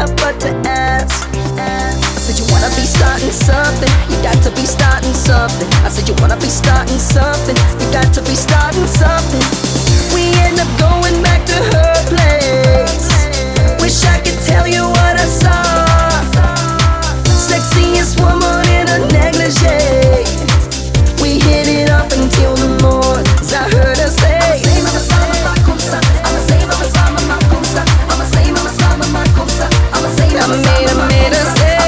enough but to ask. I said you wanna be starting something, you got to be starting something. I said you wanna be starting something, you got to be starting something. We end up going back to her place. Wish I could tell you what I saw. Sexiest woman in a negligee. We hit it up until the morning. I heard her say I made her say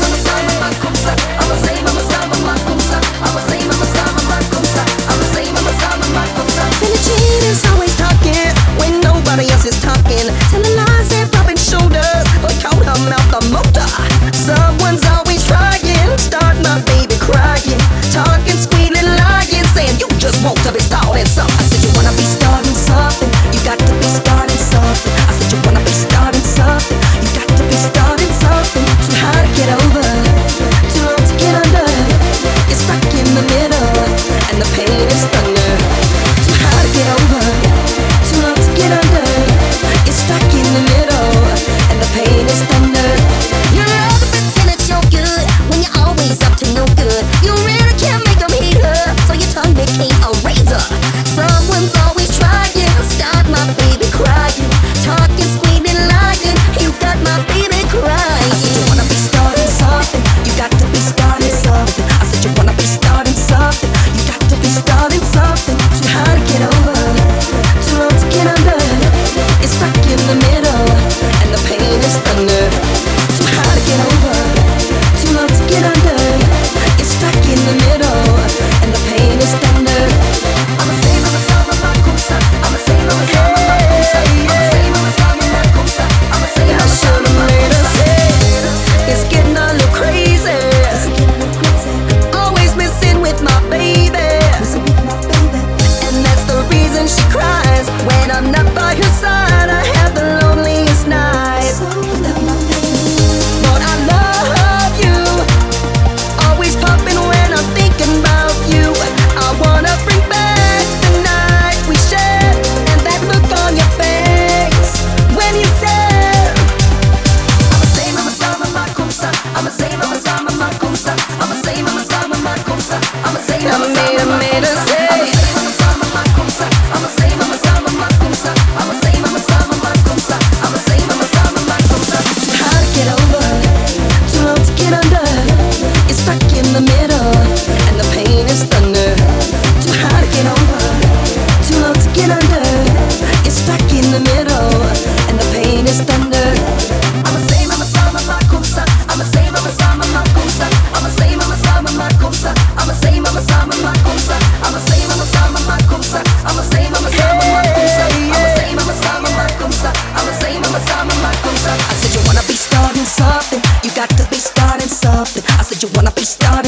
Billie Jean is always talking when nobody else is talking, telling lies and rubbing shoulders, but caught her mouth the motor. Someone's always trying, start my baby crying, talking, squealing, lying, saying you just want to be starting something. I said you wanna be starting something, you got to be starting something. I said you wanna be starting something, you got to be starting something. Too hard to get over, too long to get under. You're stuck in the middle, and the pain is thunder. Too hard to get over, too long to get under. You're stuck in the middle, and the pain is thunder. You love to pretend that you're good when you're always up to no good. You really can't make them hate her, so your tongue became a razor. Someone's always trying, start my baby crying, talking, screaming, lying. You got my baby crying. I said you wanna be starting something, you got to be starting something. I said you wanna be starting something, you got to be starting something. Too hard to get over, too long to get under. You're stuck in the middle, and the pain is thunder. Too hard to get over, too long to get under. You're stuck in the middle, and the pain is thunder. I'ma say mama sama makusa, I'ma say mama sama makusa, I'ma say mama sama makusa, I'ma say mama sama makusa. It's getting a little crazy, always missing with my baby, and that's the reason she cries when I'm not by her side. I have the loneliest night, but I love you, always popping when I'm thinking about you. I wanna bring back the night we shared, and that look on your face when you said I'ma say mama sama makusa, I'ma say mama sama makusa, I'ma say mama sama makusa, I'ma say mama sama makusa, I'ma say mama sama makusa, I'ma say mama sama makusa, I'ma say mama sama makusa, I'ma say mama sama makusa. Too hard to get over, too long to get under. You're stuck in the middle, and the pain is thunder. Too hard to get over, too long to get under. You're stuck in the middle, and the pain is thunder. I'ma say mama sama makusa, I'ma say mama sama makusa, I'ma say mama sama makusa, I'ma say mama sama makusa, I'ma say mama sama makusa, I'ma say mama sama makusa, I'ma say mama sama makusa, I'ma say mama sama makusa. I said you wanna be starting something, you got to be starting something. I said you wanna be starting